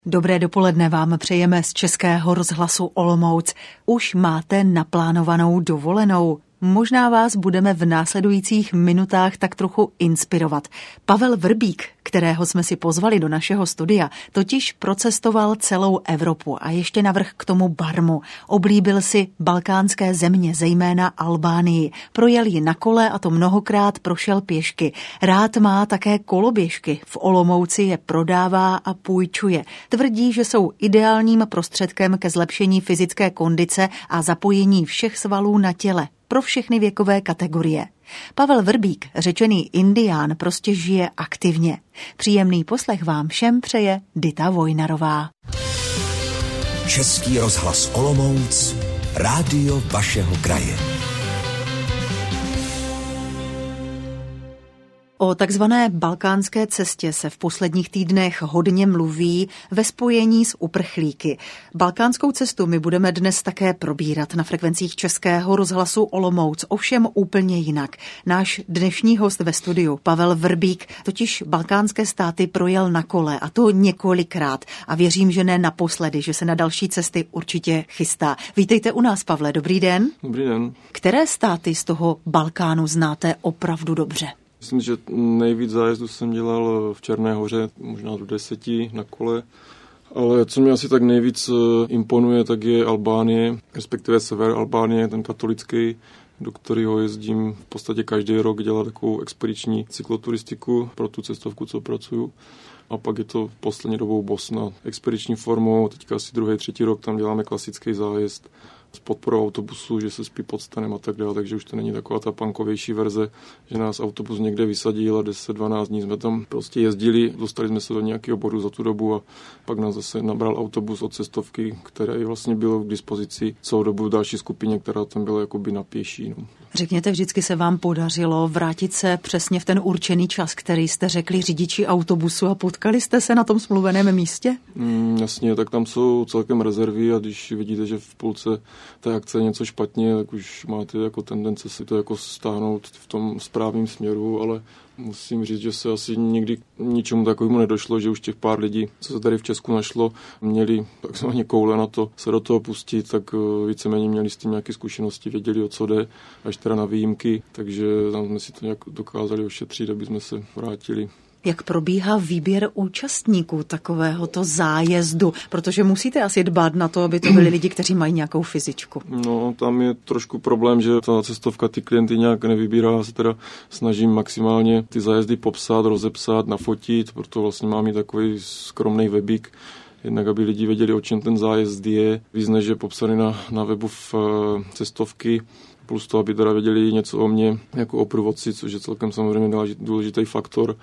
Dobré dopoledne vám přejeme z Českého rozhlasu Olomouc. Už máte naplánovanou dovolenou? Možná vás budeme v následujících minutách tak trochu inspirovat. Pavel Vrbík, kterého jsme si pozvali do našeho studia, totiž procestoval celou Evropu a ještě navrch k tomu Barmu. Oblíbil si balkánské země, zejména Albánii. Projel ji na kole a to mnohokrát prošel pěšky. Rád má také koloběžky. V Olomouci je prodává a půjčuje. Tvrdí, že jsou ideálním prostředkem ke zlepšení fyzické kondice a zapojení všech svalů na těle. Pro všechny věkové kategorie. Pavel Vrbík, řečený Indián, prostě žije aktivně. Příjemný poslech vám všem přeje Dita Vojnarová. Český rozhlas Olomouc, rádio vašeho kraje. O takzvané balkánské cestě se v posledních týdnech hodně mluví ve spojení s uprchlíky. Balkánskou cestu my budeme dnes také probírat na frekvencích Českého rozhlasu Olomouc, ovšem úplně jinak. Náš dnešní host ve studiu, Pavel Vrbík, totiž balkánské státy projel na kole, a to několikrát. A věřím, že ne naposledy, že se na další cesty určitě chystá. Vítejte u nás, Pavle, dobrý den. Dobrý den. Které státy z toho Balkánu znáte opravdu dobře? Myslím, že nejvíc zájezdů jsem dělal v Černé Hoře, možná do 10 na kole. Ale co mi asi tak nejvíc imponuje, tak je Albánie, respektive sever Albánie, ten katolický, do kterého jezdím v podstatě každý rok, dělat takovou expediční cykloturistiku pro tu cestovku, co pracuju. A pak je to poslední dobou Bosna expediční formou, teďka asi 2., 3. rok tam děláme klasický zájezd s podporou autobusu, že se spí pod stanem a tak dále, takže už to není taková ta punkovější verze, že nás autobus někde vysadil a 10-12 dní jsme tam prostě jezdili, dostali jsme se do nějakého bodu za tu dobu a pak nás zase nabral autobus od cestovky, který vlastně byl k dispozici celou dobu v další skupině, která tam byla jakoby na pěší. No. Řekněte, vždycky se vám podařilo vrátit se přesně v ten určený čas, který jste řekli řidiči autobusu, a potkali jste se na tom smluveném místě? Jasně, tak tam jsou celkem rezervy a když vidíte, že v půlce té akce je něco špatně, tak už máte jako tendence si to jako stáhnout v tom správným směru, ale musím říct, že se asi nikdy ničemu takovému nedošlo, že už těch pár lidí, co se tady v Česku našlo, měli takzvaně koule na to se do toho pustit, tak víceméně měli s tím nějaké zkušenosti, věděli, o co jde, až teda na výjimky, takže tam jsme si to nějak dokázali ošetřit, aby jsme se vrátili. Jak probíhá výběr účastníků takovéhoto zájezdu? Protože musíte asi dbát na to, aby to byli lidi, kteří mají nějakou fyzičku. No, tam je trošku problém, že ta cestovka ty klienty nějak nevybírá. Já se teda snažím maximálně ty zájezdy popsat, rozepsat, nafotit, proto vlastně mám i takový skromný webík, jednak aby lidi věděli, o čem ten zájezd je. Víc než je popsaný na webu v cestovky, plus to, aby teda věděli něco o mně jako o průvodci, což je celkem samozřejmě důležitý faktor,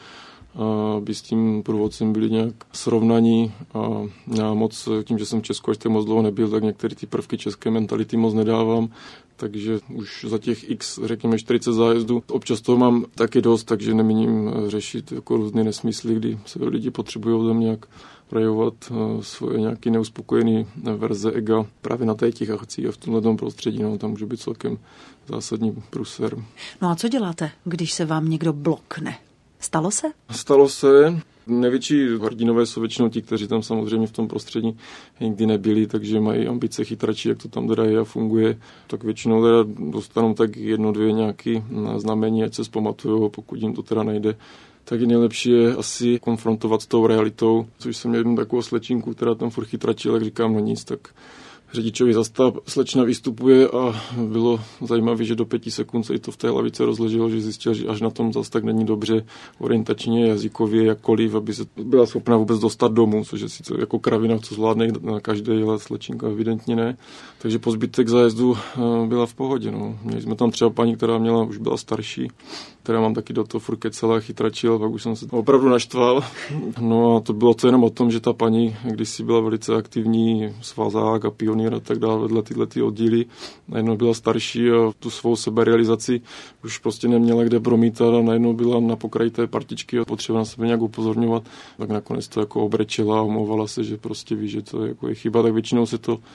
aby s tím průvodcem byli nějak srovnaní. A já moc, tím, že jsem v Česku až tak moc dlouho nebyl, tak některé ty prvky české mentality moc nedávám, takže už za těch řekněme 40 zájezdů občas toho mám taky dost, takže nemíním řešit jako různé nesmysly, kdy se lidi potřebují tam nějak projevovat svoje nějaké neuspokojené verze ega právě na těch akcích a v tomhle prostředí, no, tam může být celkem zásadní průser. No a co děláte, když se vám někdo blokne? Stalo se? Stalo se. Největší hrdinové jsou většinou ti, kteří tam samozřejmě v tom prostředí nikdy nebyli, takže mají ambice chytračí, jak to tam teda je a funguje. Tak většinou teda dostanou tak 1-2 nějaké znamení, ať se zpamatujou, pokud jim to teda nejde. Tak nejlepší je asi konfrontovat s tou realitou, což jsem měl jednu takovou slečinku, která tam furt chytračila, jak říkám, no nic, tak řidičovi zastav, slečna vystupuje a bylo zajímavé, že do 5 sekund se jí to v té hlavice rozleželo, že zjistil, že až na tom zase tak není dobře orientačně, jazykově, jakkoliv, aby se byla schopna vůbec dostat domů, což je sice jako kravina, co zvládne na každé, ale slečinka evidentně ne. Takže po zbytek zájezdu byla v pohodě. No. Měli jsme tam třeba paní, která už byla starší, která mám taky do toho furt kecela, chytračil, pak už jsem se opravdu naštval. No a to bylo to jenom o tom, že ta paní kdysi byla velice aktivní svazák a pionýr a tak dále vedle tyhle oddíly. Najednou byla starší a tu svou seberealizaci už prostě neměla kde promítat a najednou byla na pokraji té partičky a potřeba na sebe nějak upozorňovat. Tak nakonec to jako obrečela a omlouvala se, že prostě ví, že to jako je chyba, tak většinou se to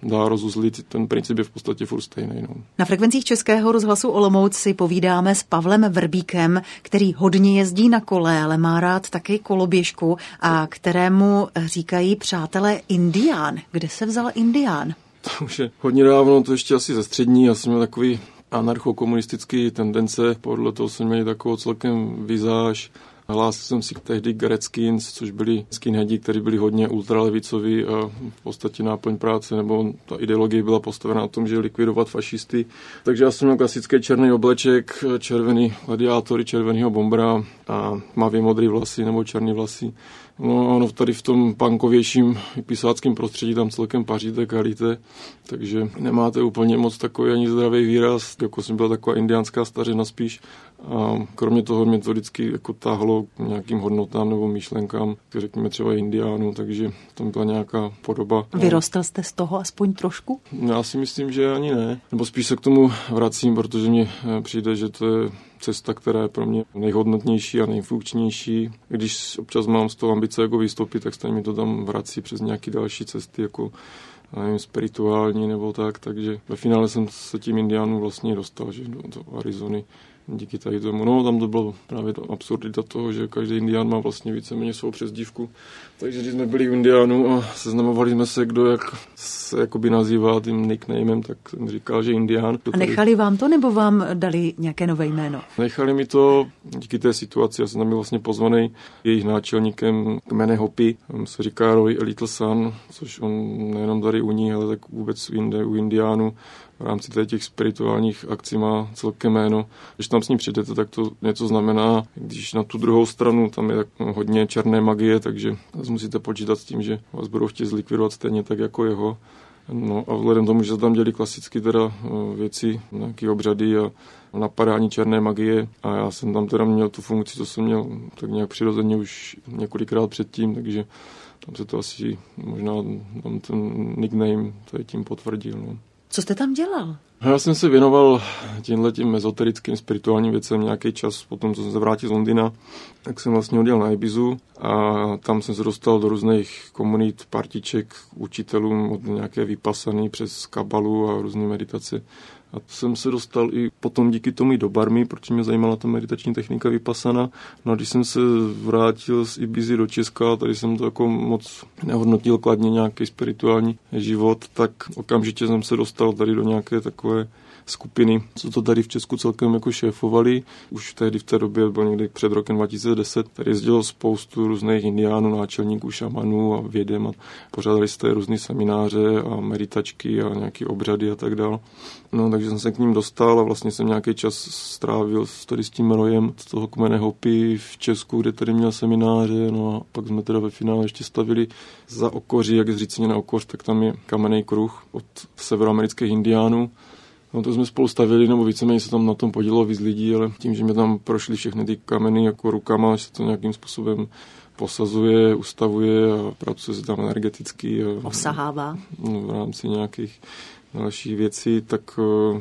dá rozuzlit, ten princip je v podstatě furt stejný. No. Na frekvencích Českého rozhlasu Olomouc si povídáme s Pavlem Vrbíkem, který hodně jezdí na kole, ale má rád taky koloběžku a kterému říkají přátelé Indián. Kde se vzal Indián? To už je hodně dávno, to ještě asi ze střední. Já jsem měl takový anarchokomunistický tendence, podle toho jsem měl takovou celkem vizáž. Hlásil jsem si tehdy k Redskins, což byli skinheadi, kteří byli hodně ultralevicoví a v podstatě náplň práce, nebo ta ideologie byla postavena na tom, že likvidovat fašisty. Takže já jsem měl klasický černý obleček, červený gladiátory, červenýho bombra a tmavě modrý vlasy nebo černý vlasy. No ono tady v tom punkovějším pisáckém prostředí tam celkem paříte, kalíte, takže nemáte úplně moc takový ani zdravý výraz, jako jsem byla taková indiánská stařena spíš. A kromě toho mě to vždycky jako táhlo k nějakým hodnotám nebo myšlenkám, řekněme třeba Indiánů, takže tam byla nějaká podoba. Vyrostl jste z toho aspoň trošku? Já si myslím, že ani ne. Nebo spíš se k tomu vracím, protože mně přijde, že to je cesta, která je pro mě nejhodnotnější a nejfunkčnější. Když občas mám z toho ambice jako vystoupit, tak stejně mi to tam vrací přes nějaké další cesty, jako nevím, spirituální nebo tak, takže ve finále jsem se tím Indiánům vlastně dostal, že do Arizony. Díky tady tomu. No, tam to bylo právě to absurdita toho, že každý Indián má vlastně víceméně svou přezdívku. Takže když jsme byli u Indiánů a seznamovali jsme se, kdo jak se jakoby nazývá tím nicknamem, tak jsem říkal, že Indián. A nechali vám to, nebo vám dali nějaké nové jméno? Nechali mi to díky té situaci. Já jsem tam byl vlastně pozvaný jejich náčelníkem kmene Hopi. On se říká Roy Little Sun, což on nejenom tady u ní, ale tak vůbec u Indiánů. V rámci těch spirituálních akcí má celkem jméno. Když tam s ním přijdete, tak to něco znamená. Když na tu druhou stranu tam je tak hodně černé magie, takže musíte počítat s tím, že vás budou chtít zlikvidovat stejně tak jako jeho. No a vzhledem tomu, že se tam děli klasicky teda věci, nějaké obřady a napadání černé magie a já jsem tam teda měl tu funkci, co jsem měl tak nějak přirozeně už několikrát předtím, takže tam se to asi možná tam ten nickname tady tím potvrdil. No. Co jste tam dělal? Já jsem se věnoval těmhletím ezoterickým, spirituálním věcem nějaký čas, potom co jsem se vrátil z Londýna, tak jsem vlastně odjel na Ibizu a tam jsem se dostal do různých komunit, partiček, učitelům od nějaké vypasaný přes kabalu a různé meditace. A jsem se dostal i potom díky tomu do barmy, protože mě zajímala ta meditační technika vypasana. No a když jsem se vrátil z Ibizy do Česka, tady jsem to jako moc nehodnotil kladně nějaký spirituální život, tak okamžitě jsem se dostal tady do nějaké takové skupiny, co to tady v Česku celkem jako šéfovali. Už tehdy v té době, byl někdy před rokem 2010, tady jezdilo spoustu různých indiánů, náčelníků, šamanů a vědem a pořádali jste různý semináře a meditačky a nějaké obřady a tak dále. No, takže jsem se k ním dostal a vlastně jsem nějaký čas strávil tady s tím Rojem z toho kmene Hopi v Česku, kde tady měl semináře, no a pak jsme teda ve finále ještě stavili za Okoří, jak je zříceně na Okoř, tak tam je kamenný kruh od severoamerických indiánů. No to jsme spolu stavili, nebo víceméně se tam na tom podílelo víc lidí, ale tím, že mě tam prošly všechny ty kameny jako rukama, že se to nějakým způsobem posazuje, ustavuje a pracuje se tam energeticky. A osahává. V rámci nějakých dalších věcí, tak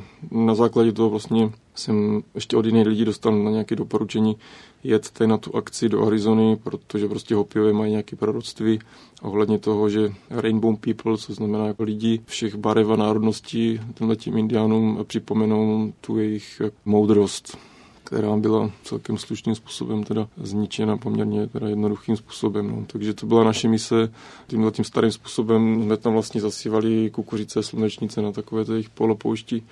na základě toho vlastně jsem ještě od jiných lidí dostal na nějaké doporučení jet tady na tu akci do Arizony, protože prostě Hopiové mají nějaké proroctví ohledně toho, že Rainbow People, co znamená jako lidi všech barev a národností, těmhletím indiánům připomenou tu jejich moudrost, která byla celkem slušným způsobem teda zničena poměrně teda jednoduchým způsobem. No. Takže to byla naše mise. Tímhletím starým způsobem jsme tam vlastně zasívali kukuřice, slunečnice na takové jejich polopoušti.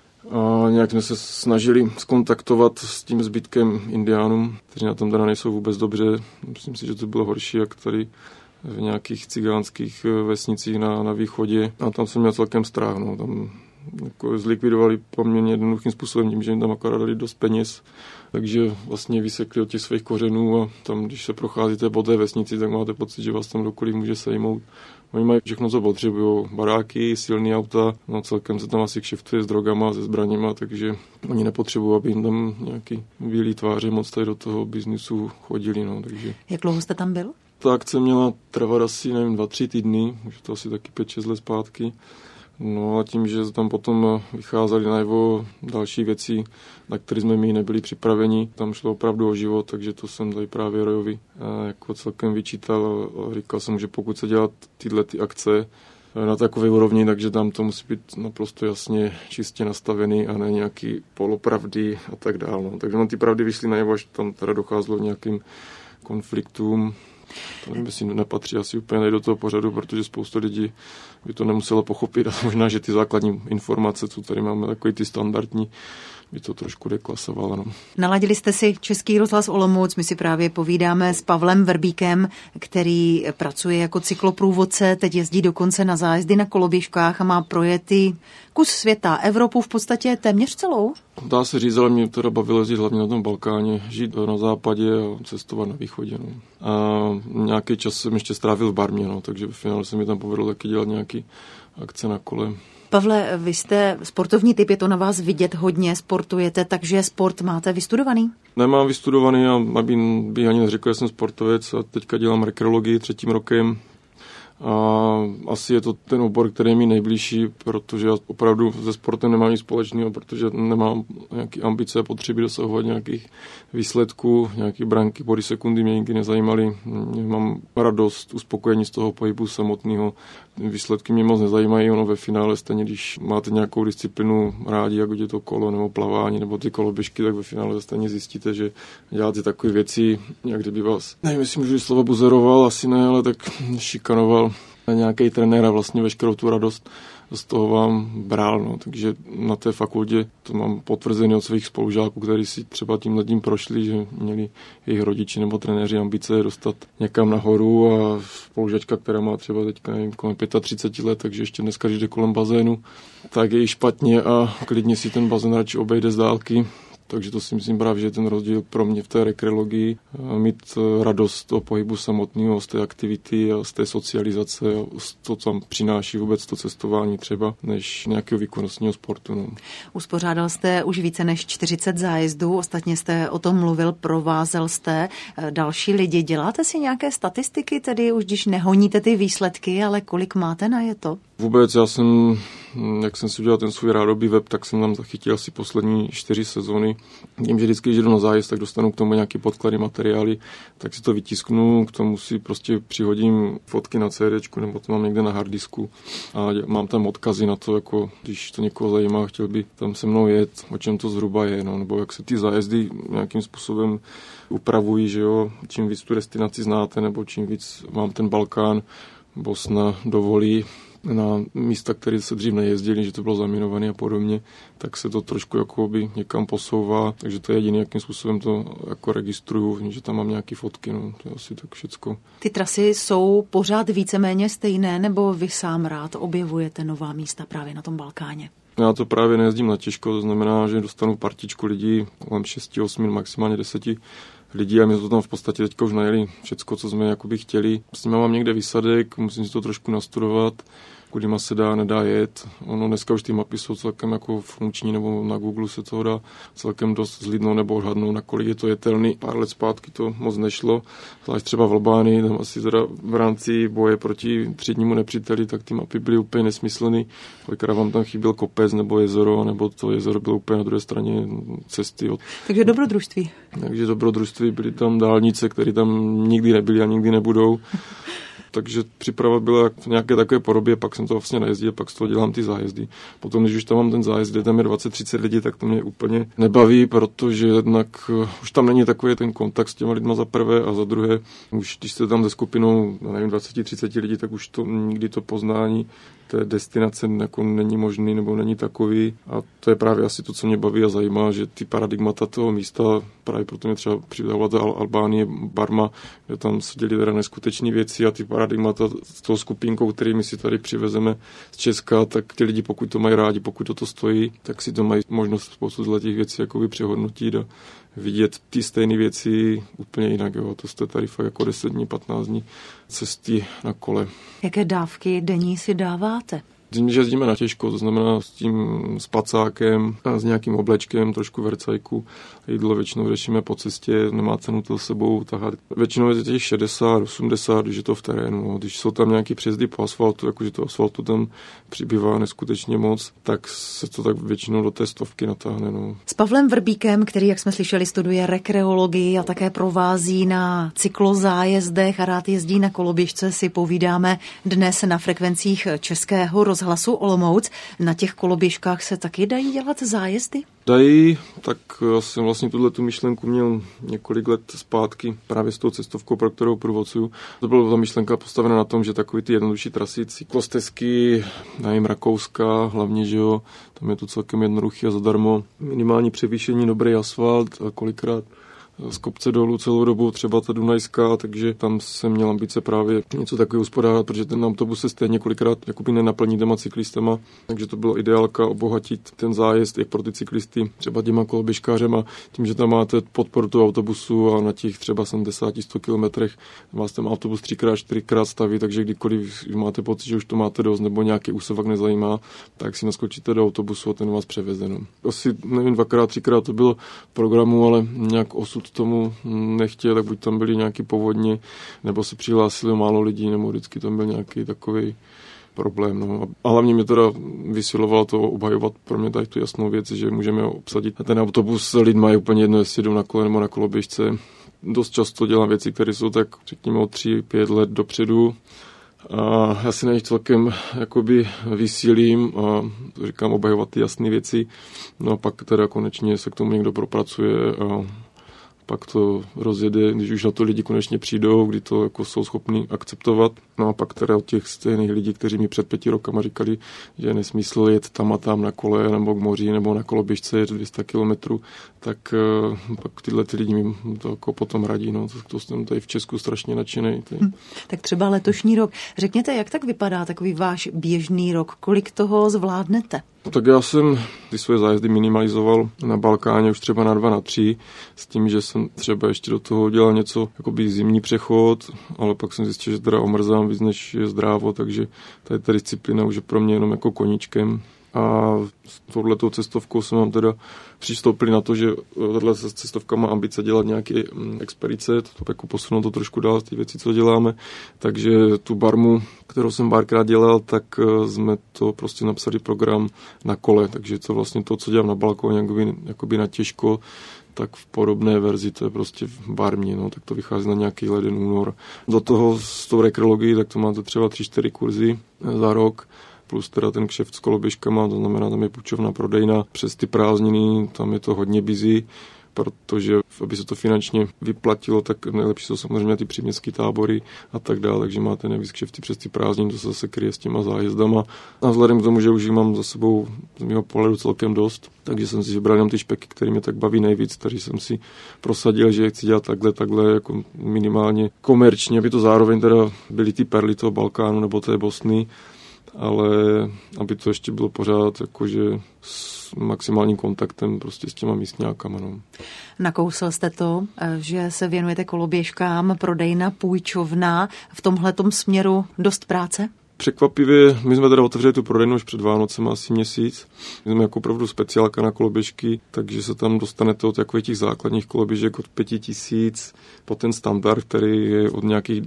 A nějak jsme se snažili skontaktovat s tím zbytkem indiánům, kteří na tom teda nejsou vůbec dobře. Myslím si, že to bylo horší, jak tady v nějakých cigánských vesnicích na východě. A tam jsem měl celkem strach. No. Tam jako zlikvidovali poměrně jednoduchým způsobem tím, že jim tam akorát dali dost peněz. Takže vlastně vysekli od těch svých kořenů a tam, když se procházíte po té vesnici, tak máte pocit, že vás tam kdokoliv může sejmout. Oni mají všechno, co potřebují. Baráky, silný auta, no celkem se tam asi kšeftuje s drogama, se zbraněma, takže oni nepotřebují, aby jim tam nějaký bílý tváře moc tady do toho biznisu chodili. No, takže. Jak dlouho jste tam byl? Ta akce měla trvat asi, nevím, 2-3 týdny, už to asi taky 5-6 let zpátky. No a tím, že tam potom vycházely najevo další věci, na které jsme my nebyli připraveni, tam šlo opravdu o život, takže to jsem tady právě Rojovi jako celkem vyčítal a říkal jsem, že pokud se dělat tyhle ty akce, na takové úrovni, takže tam to musí být naprosto jasně, čistě nastavený a ne nějaký polopravdy a tak dále. No. Takže ty pravdy vyšly najevo, až tam teda docházelo k nějakým konfliktům. To nevím, jestli nepatří asi úplně do toho pořadu, protože spousta lidí by to nemuselo pochopit a možná, že ty základní informace, co tady máme, takový ty standardní, by to trošku deklasovalo. No. Naladili jste si Český rozhlas Olomouc, my si právě povídáme s Pavlem Verbíkem, který pracuje jako cykloprůvodce, teď jezdí dokonce na zájezdy na koloběžkách a má projetý kus světa, Evropu v podstatě téměř celou. Dá se říct, ale mě teda bavilo jezdit hlavně na tom Balkáně, žít na západě a cestovat na východě. No. A nějaký čas jsem ještě strávil v Barmě, no, takže v finále se mi tam povedlo taky dělat nějaký akce na kole. Pavle, vy jste sportovní typ, je to na vás vidět, hodně sportujete, takže sport máte vystudovaný? Nemám vystudovaný a bych ani neřekl, že jsem sportovec a teďka dělám rekreologii 3. rokem. A asi je to ten obor, který je mi nejbližší, protože já opravdu se sportem nemám nic společného, protože nemám nějaké ambice a potřeby dosahovat nějakých výsledků, nějaké branky, body sekundy mě nikdy nezajímaly. Mám radost, uspokojení z toho pohybu samotného. Výsledky mě moc nezajímají, ono ve finále stejně, když máte nějakou disciplinu rádi, jako je to kolo nebo plavání nebo ty koloběžky, tak ve finále stejně zjistíte, že děláte takové věci, jak kdyby vás, nevím, jestli můžu slovo buzeroval, asi ne, ale tak šikanoval nějaký trenér a vlastně veškerou tu radost z toho vám bral. No. Takže na té fakultě to mám potvrzené od svých spolužáků, kteří si třeba tímhletím prošli, že měli jejich rodiči nebo trenéři ambice dostat někam nahoru a spolužačka, která má třeba teďka nevím, kolem 35 let, takže ještě dneska, když jde kolem bazénu, tak je jí špatně a klidně si ten bazén radši obejde z dálky. Takže to si myslím právě, že je ten rozdíl pro mě v té rekreologii. Mít radost toho pohybu samotného, z té aktivity a z té socializace a to tam přináší vůbec to cestování třeba, než nějakého výkonnostního sportu. No. Uspořádal jste už více než 40 zájezdů, ostatně jste o tom mluvil, provázel jste další lidi. Děláte si nějaké statistiky, tedy už když nehoníte ty výsledky, ale kolik máte na je to? Vůbec, jak jsem si udělal ten svůj rádoby web, tak jsem tam zachytil asi poslední 4 sezóny. Vím, že vždycky, když jdu na zájezd, tak dostanu k tomu nějaký podklady, materiály, tak si to vytisknu, k tomu si prostě přihodím fotky na CDčku, nebo to mám někde na harddisku a mám tam odkazy na to, jako když to někoho zajímá, chtěl by tam se mnou jet, o čem to zhruba je, no, nebo jak se ty zájezdy nějakým způsobem upravují, že jo, čím víc tu destinaci znáte, nebo čím víc vám ten Balkán, Bosna dovolí na místa, které se dřív nejezdili, že to bylo zaminované a podobně, tak se to trošku jakoby někam posouvá, takže to je jediný, jakým způsobem to jako registruju, že tam mám nějaké fotky, no, to je asi tak všecko. Ty trasy jsou pořád víceméně stejné, nebo vy sám rád objevujete nová místa právě na tom Balkáně? Já to právě nejezdím na těžko, to znamená, že dostanu partičku lidí, kolem 6, 8, maximálně 10 lidí a my jsme to tam v podstatě teďka už najeli všecko, co jsme jakoby chtěli. S nimi mám někde výsadek, musím si to trošku nastudovat, kudima se dá, nedá jet. Ono dneska už ty mapy jsou celkem jako funkční, nebo na Google se toho dá celkem dost zlidnout nebo odhadnout, nakolik je to jetelný. Pár let zpátky to moc nešlo, zvlášť třeba v Albánii, tam asi teda v rámci boje proti třídnímu nepříteli, tak ty mapy byly úplně nesmyslný. Kolikrát vám tam chyběl kopec nebo jezero, nebo to jezero bylo úplně na druhé straně cesty. Takže dobrodružství. Takže dobrodružství, byly tam dálnice, které tam nikdy nebyly a nikdy nebudou. Takže příprava byla v nějaké takové podobě, pak jsem to vlastně najezdil, pak z toho dělám ty zájezdy. Potom, když už tam mám ten zájezd, kde tam je 20-30 lidí, tak to mě úplně nebaví, protože jednak už tam není takový ten kontakt s těma lidma za prvé a za druhé, už když jste tam se skupinou, nevím, 20-30 lidí, tak už to nikdy to poznání té destinace jako není možný nebo není takový a to je právě asi to, co mě baví a zajímá, že ty paradigmata toho místa, právě proto mě třeba přidávala Albánie, Barma, kde tam se děli teda neskutečné věci a ty paradigmata s tou skupinkou, který my si tady přivezeme z Česka, tak ty lidi, pokud to mají rádi, pokud to stojí, tak si to mají možnost spoustu těch věcí jakoby přehodnotit a vidět ty stejné věci úplně jinak. Jo. To jste tady fakt jako 10 dní, 15 dní cesty na kole. Jaké dávky denní si dáváte? Zimně jezdíme na těžko, to znamená s tím spacákem a s nějakým oblečkem, trošku vercajku. Jídlo většinou řešíme po cestě, nemá cenu to s sebou tahat. Většinou je těch 60, 80, když je to v terénu. Když jsou tam nějaký přejezdy po asfaltu, jakože to asfaltu tam přibývá neskutečně moc, tak se to tak většinou do té 100 natáhne. No. S Pavlem Vrbíkem, který, jak jsme slyšeli, studuje rekreologii a také provází na cyklozájezdech a rád jezdí na koloběžce, si povídáme dnes na frekvencích Českého rozhlasu Olomouc. Na těch koloběžkách se taky dají dělat zájezdy? Dají, tak já jsem vlastně tu myšlenku měl několik let zpátky právě s tou cestovkou, pro kterou průvodcuju. To byla ta myšlenka postavena na tom, že takový ty jednodušší trasy, cyklostezky, nevím, Rakouska, hlavně, že jo, tam je to celkem jednoduchý a zadarmo. Minimální převýšení, dobrý asfalt a kolikrát z kopce dolů celou dobu, třeba ta Dunajská, takže tam jsem měl ambice právě něco takového uspodárat, protože ten autobus se stejně kolikrát jakoby nenaplní těma cyklistama, takže to bylo ideálka obohatit ten zájezd jak pro ty cyklisty, třeba těma koloběžkářema, tím, že tam máte podporu toho autobusu a na těch třeba 70-100 kilometrech vás ten autobus 3x-4x staví, takže kdykoliv máte pocit, že už to máte dost nebo nějaký úsevak nezajímá, tak si naskočíte do autobusu a ten vás převeze. No. Asi nevím, 2x, 3x to bylo v programu, ale nějak osud tomu nechtěl, tak buď tam byly nějaký povodně, nebo se přihlásilo málo lidí, nebo vždycky tam byl nějaký takový problém. No. A hlavně mě teda vysilovalo to obhajovat pro mě tady tu jasnou věc, že můžeme obsadit. A ten autobus lidma je úplně jedno, jestli jdou na kole nebo na koloběžce. Dost často dělám věci, které jsou tak, řekněme, o 3-5 let dopředu. A já si na nich celkem jakoby vysílím a říkám obhajovat ty jasné věci. No a pak teda konečně se k tomu někdo propracuje a pak to rozjede, když už na to lidi konečně přijdou, kdy to jako jsou schopni akceptovat. No a pak teda od těch stejných lidí, kteří mi před 5 rokama říkali, že je nesmysl jet tam a tam na kole nebo k moři nebo na koloběžce jet 200 kilometrů, tak pak tyhle ty lidi mi to jako potom radí. No. To jsem tady v Česku strašně nadšený. Tak třeba letošní rok. Řekněte, jak tak vypadá takový váš běžný rok? Kolik toho zvládnete? No, tak já jsem ty svoje zájezdy minimalizoval na Balkáně už třeba na 2, na 3, s tím, že jsem třeba ještě do toho dělal něco, jakoby zimní přechod, ale pak jsem zjistil, že teda omrzám víc, než je zdrávo, takže tady ta disciplína už je pro mě jenom jako koníčkem. A s touhletou cestovkou jsem vám teda přistoupili na to, že tato cestovka má ambice dělat nějaké expedice, to jako posunout to trošku dál z těch věcí, co děláme. Takže tu Barmu, kterou jsem párkrát dělal, tak jsme to prostě napsali program na kole, takže to vlastně to, co dělám na balkóně, jakoby na těžko, tak v podobné verzi, to je prostě v Barmě, no, tak to vychází na nějaký leden, únor. Do toho s tou rekreologií, tak to máte třeba 3-4 kurzy za rok, plus teda ten kšeft s koloběžkama, to znamená, tam je půjčovna, prodejna, přes ty prázdniny, tam je to hodně busy, protože aby se to finančně vyplatilo, tak nejlepší jsou samozřejmě ty příměstské tábory a tak dále, takže máte nejvíc kšefty přes ty prázdniny, to se zase kryje s těma zájezdama. A vzhledem k tomu, že už jich mám za sebou z mého pohledu celkem dost, takže jsem si vybral jenom ty špeky, které mě tak baví nejvíc, takže jsem si prosadil, že chci dělat takhle jako minimálně komerčně, aby to zároveň teda byly ty perly toho Balkánu nebo té Bosny, ale aby to ještě bylo pořád jakože s maximálním kontaktem prostě s těma místňákama. No. Nakousl jste to, že se věnujete koloběžkám, prodejna, půjčovna, v tomhletom směru dost práce? Překvapivě, my jsme teda otevřeli tu prodejnu už před Vánocem asi měsíc. My jsme jako opravdu speciálka na koloběžky, takže se tam dostanete od takových těch základních koloběžek od 5000 po ten standard, který je od nějakých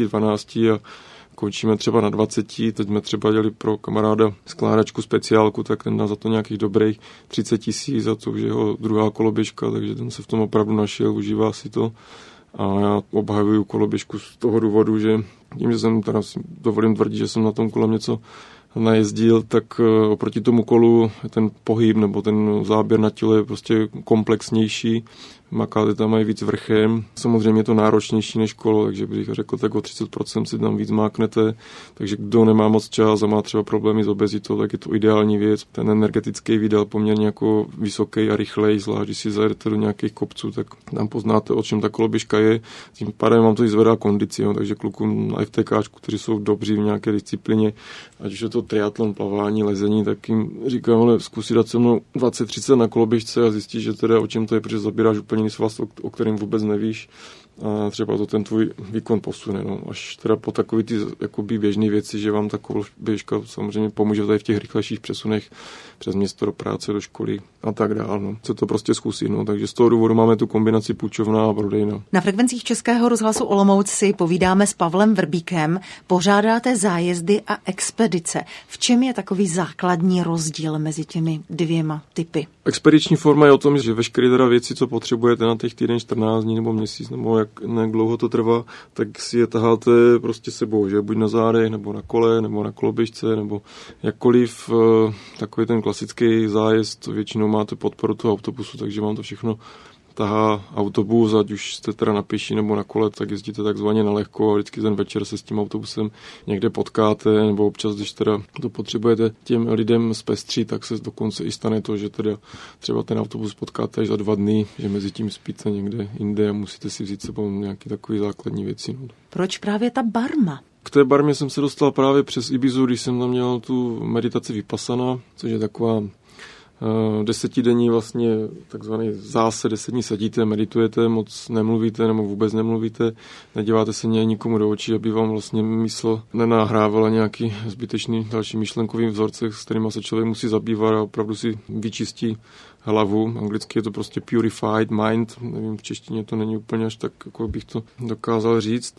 9-12 a končíme třeba na 20, teď jsme třeba dělali pro kamaráda skládačku speciálku, tak ten dá za to nějakých dobrých 30 000 a to už je jeho druhá koloběžka, takže ten se v tom opravdu našel, užívá si to. A já obhajuju koloběžku z toho důvodu, že tím, že jsem teda dovolím tvrdit, že jsem na tom kolem něco najezdil, tak oproti tomu kolu ten pohyb nebo ten záběr na těle je prostě komplexnější. Makáte tam mají víc vrchem. Samozřejmě je to náročnější než kolo, takže bych řekl, tak o 30% si tam víc máknete. Takže kdo nemá moc čas a má třeba problémy s obezitou, tak je to ideální věc. Ten energetický výdel poměrně jako vysoký a rychlej, zvlášť když si zajedete do nějakých kopců, tak tam poznáte, o čem ta koloběžka je. Tím pádem vám to i zvedá kondici, no, takže klukům na FTKčku, kteří jsou dobří v nějaké disciplině, ať už je to triatlon, plavání, lezení, tak jim říkám, ale zkusí dát se mnou 20-30 na koloběžce a zjistíš, že teda o čem to je, protože zabíráš úplně svaz, o kterém vůbec nevíš. a třeba to ten tvůj výkon posune. No. Až teda po takový ty jakoby běžné věci, že vám taková běžka samozřejmě pomůže tady v těch rychlejších přesunech přes město do práce, do školy a tak dál. No. Chce to prostě zkusit. No. Takže z toho důvodu máme tu kombinaci půjčovna a prodejna. Na frekvencích Českého rozhlasu Olomouc si povídáme s Pavlem Vrbíkem. Pořádáte zájezdy a expedice. V čem je takový základní rozdíl mezi těmi dvěma typy? Expediční forma je o tom, že veškeré teda věci, co potřebujete na těch týden, 14 dní nebo měsíc, nebo jak dlouho to trvá, tak si je taháte prostě sebou, že buď na zádech, nebo na kole, nebo na koloběžce, nebo jakkoliv. Takový ten klasický zájezd, většinou máte podporu toho autobusu, takže vám to všechno tahá autobus, ať už jste teda na pěší nebo na kole, tak jezdíte takzvaně na lehko a vždycky ten večer se s tím autobusem někde potkáte, nebo občas, když teda to potřebujete těm lidem zpestřit, tak se dokonce i stane to, že teda třeba ten autobus potkáte až za 2 dny, že mezi tím spíte někde jinde a musíte si vzít sebou nějaké takové základní věci. No. Proč právě ta Barma? K té Barmě jsem se dostal právě přes Ibizu, když jsem tam měl tu meditaci Vipassana, což je taková 10denní vlastně takzvaný zásad, 10 dní sedíte, meditujete, moc nemluvíte nebo vůbec nemluvíte, nedíváte se nikomu do očí, aby vám vlastně mysl nenahrávala nějaký zbytečný další myšlenkový vzorce, s kterými se člověk musí zabývat a opravdu si vyčistí hlavu. Anglicky je to prostě purified mind, nevím, v češtině to není úplně až tak, jako bych to dokázal říct.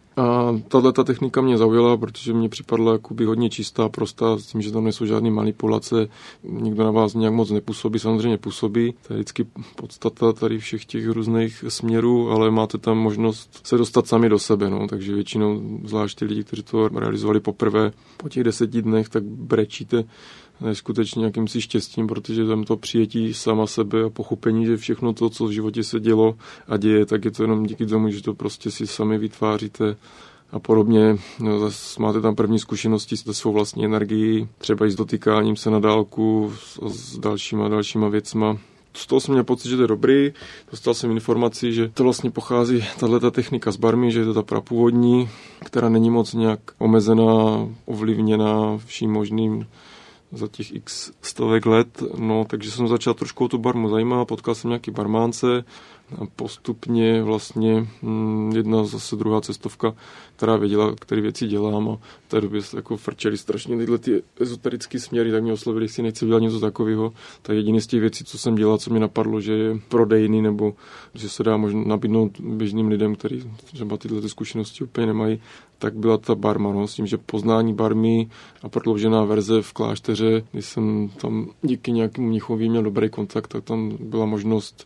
A tato technika mě zaujala, protože mě připadla jakoby hodně čistá, prostá, s tím, že tam nejsou žádné manipulace, nikdo na vás nějak moc nepůsobí, samozřejmě působí. To je vždycky podstata tady všech těch různých směrů, ale máte tam možnost se dostat sami do sebe, no. Takže většinou, zvlášť lidi, kteří to realizovali poprvé, po těch 10 dnech, tak brečíte skutečně jakýmsi štěstím, protože tam to přijetí sama sebe a pochopení, že všechno to, co v životě se dělo a děje, tak je to jenom díky tomu, že to prostě si sami vytváříte a podobně. No, zase máte tam první zkušenosti se svou vlastní energií, třeba i s dotykáním se na dálku s dalšíma věcma. Z toho jsem měl pocit, že to je dobrý. Dostal jsem informaci, že to vlastně pochází tato technika z Barmy, že je to ta prapůvodní, která není moc nějak omezená, ovlivněná vším možným za těch x stovek let, no, takže jsem začal trošku tu Barmu zajímat, potkal jsem nějaký barmánce a postupně vlastně jedna zase druhá cestovka, která věděla, které věci dělám a v té době jako frčeli strašně tyhle ty ezoterické směry, tak mě oslovili, jestli nechci dělat něco takového. Tak jediný z těch věcí, co jsem dělal, co mě napadlo, že je prodejný nebo že se dá možná nabídnout běžným lidem, kteří třeba tyhle ty zkušenosti úplně nemají, tak byla ta Barma, no, s tím, že poznání Barmy a prodloužená verze v klášteře, když jsem tam díky nějakému mnichovi měl dobrý kontakt, tak tam byla možnost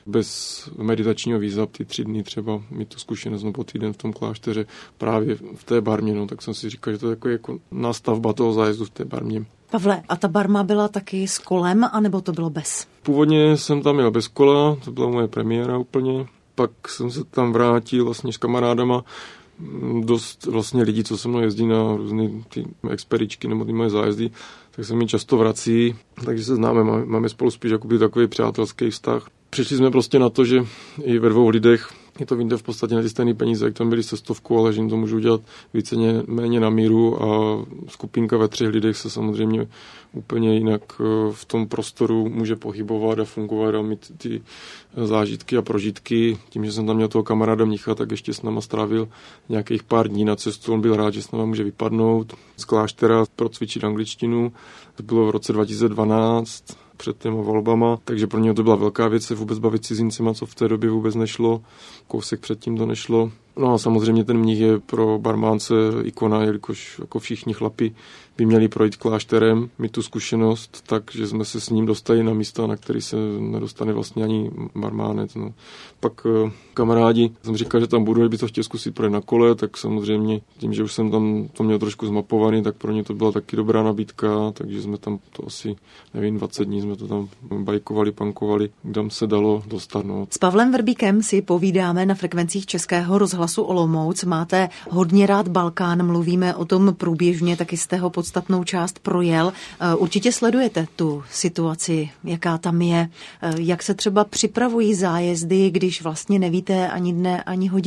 bez meditačního víza ty 3 dny třeba mít tu zkušenost nebo týden v tom klášteře právě v té Barmě, no, tak jsem si říkal, že to je takový jako nástavba toho zájezdu v té Barmě. Pavle, a ta Barma byla taky s kolem, anebo to bylo bez? Původně jsem tam měl bez kola, to byla moje premiéra úplně, pak jsem se tam vrátil vlastně s kamarádama, dost vlastně lidí, co se mnou jezdí na různé ty expedičky nebo ty moje zájezdy, tak se mi často vrací, takže se známe, máme spolu spíš jakoby takový přátelský vztah. Přišli jsme prostě na to, že i ve 2 lidech je to vyjde v podstatě na ty stejné peníze, jak tam byli cestovku, ale že jim to můžu udělat méně na míru a skupinka ve 3 lidech se samozřejmě úplně jinak v tom prostoru může pohybovat a fungovat a mít ty zážitky a prožitky. Tím, že jsem tam měl toho kamaráda mnicha, tak ještě s náma strávil nějakých pár dní na cestu. On byl rád, že s náma může vypadnout z kláštera procvičit angličtinu. To bylo v roce 2012. Před těma volbama, takže pro něho to byla velká věc se vůbec bavit cizincima, co v té době vůbec nešlo, kousek předtím to nešlo. No a samozřejmě ten mních je pro barmánce ikona, jelikož jako všichni chlapi by měli projít klášterem, mít tu zkušenost, takže jsme se s ním dostali na místa, na který se nedostane vlastně ani barmánec. No. Pak kamarádi, jsem říkal, že tam budu, kdyby to chtěl zkusit projet na kole, tak samozřejmě tím, že už jsem tam to měl trošku zmapovaný, tak pro ně to byla taky dobrá nabídka, takže jsme tam to asi, nevím, 20 dní jsme to tam bajkovali, pankovali, kam se dalo dostat. No. S Pavlem Vrbíkem si povídáme na frekvencích Českého rozhlasu Olomouc. Máte hodně rád Balkán, mluvíme o tom průběžně, taky jste ho podstatnou část projel. Určitě sledujete tu situaci, jaká tam je, jak se třeba připravují zájezdy, když vlastně nevíte ani dne, ani hodiny.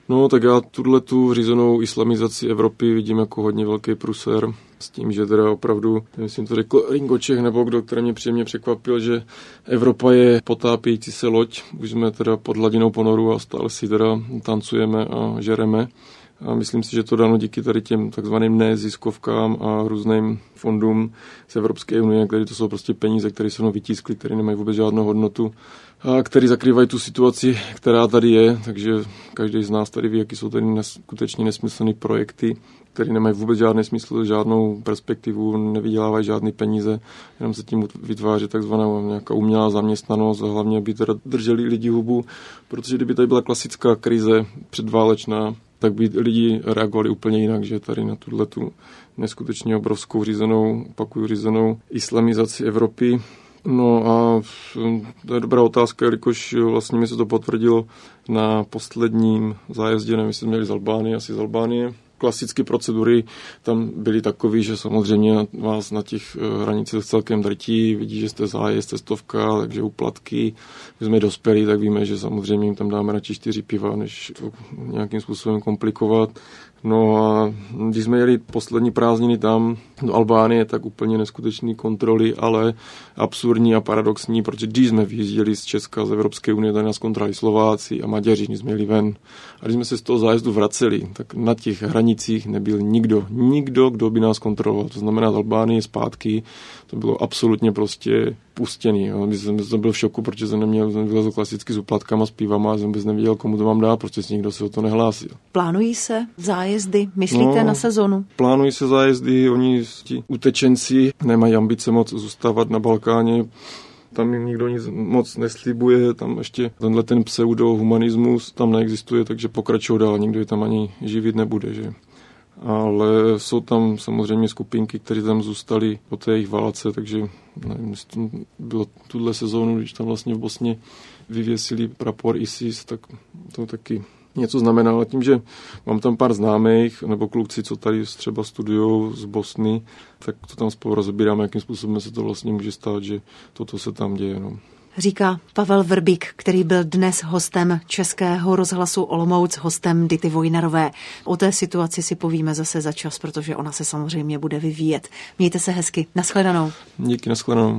No, tak já tu řízenou islamizaci Evropy vidím jako hodně velký průser. S tím, že teda opravdu, myslím to řekl Ringo Čech nebo kdo, který mě příjemně překvapil, že Evropa je potápějící se loď. Už jsme teda pod hladinou ponoru a stále si teda tancujeme a žereme. A myslím si, že to dáno díky tady těm takzvaným neziskovkám a různým fondům z Evropské unie, které to jsou prostě peníze, které jsou vytiskly, které nemají vůbec žádnou hodnotu a které zakrývají tu situaci, která tady je. Takže každý z nás tady ví, jaký jsou tady skutečně nesmyslné projekty, které nemají vůbec žádný smysl, žádnou perspektivu, nevydělávají žádné peníze, jenom se tím vytváří takzvaná nějaká umělá zaměstnanost a hlavně, aby teda drželi lidi hubu, protože kdyby tady byla klasická krize předválečná, tak by lidi reagovali úplně jinak, že tady na tu neskutečně obrovskou řízenou islamizaci Evropy. No a to je dobrá otázka, jelikož vlastně mi se to potvrdilo na posledním zájezdě, nevím, jestli jsme měli z Albánie. Klasické procedury tam byly takové, že samozřejmě vás na těch hranicích celkem drtí, vidí, že jste zájezd, cestovka, takže úplatky. Když jsme dospěli, tak víme, že samozřejmě jim tam dáme radši 4 piva, než to nějakým způsobem komplikovat. No a když jsme jeli poslední prázdniny tam do Albánie, tak úplně neskutečný kontroly, ale absurdní a paradoxní, protože když jsme vyjížděli z Česka, z Evropské unie, tak nás kontrolovali Slováci a Maďaři, když jsme jeli ven. A když jsme se z toho zájezdu vraceli, tak na těch hranicích nebyl nikdo, kdo by nás kontroloval. To znamená z Albánie zpátky, to bylo absolutně prostě pustěný. Jsem byl v šoku, protože jsem vylezl klasicky s uplatkama, s pívama a jsem vůbec nevěděl, komu to mám dát, protože si nikdo se o to nehlásil. Plánují se zájezdy? Myslíte na sezonu? Plánují se zájezdy, oni ti utečenci nemají ambice moc zůstávat na Balkáně. Tam jim nikdo nic moc neslibuje, tam ještě ten pseudohumanismus tam neexistuje, takže pokračují dál, nikdo je tam ani živit nebude, že? Ale jsou tam samozřejmě skupinky, které tam zůstaly po té jejich válce, takže nevím, jestli to bylo tuhle sezónu, když tam vlastně v Bosně vyvěsili prapor ISIS, tak to taky něco znamená, ale tím, že mám tam pár známých, nebo kluci, co tady třeba studujou z Bosny, tak to tam spolu rozbíráme, jakým způsobem se to vlastně může stát, že toto se tam děje. No. Říká Pavel Vrbík, který byl dnes hostem Českého rozhlasu Olomouc, hostem Dity Vojnarové. O té situaci si povíme zase za čas, protože ona se samozřejmě bude vyvíjet. Mějte se hezky. Nashledanou. Díky, nashledanou.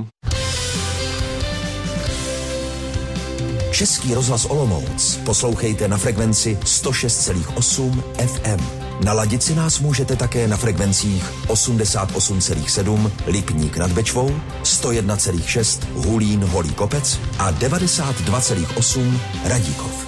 Český rozhlas Olomouc poslouchejte na frekvenci 106,8 FM. Naladit si nás můžete také na frekvencích 88,7 Lipník nad Bečvou, 101,6 Hulín Holý Kopec a 92,8 Radíkov.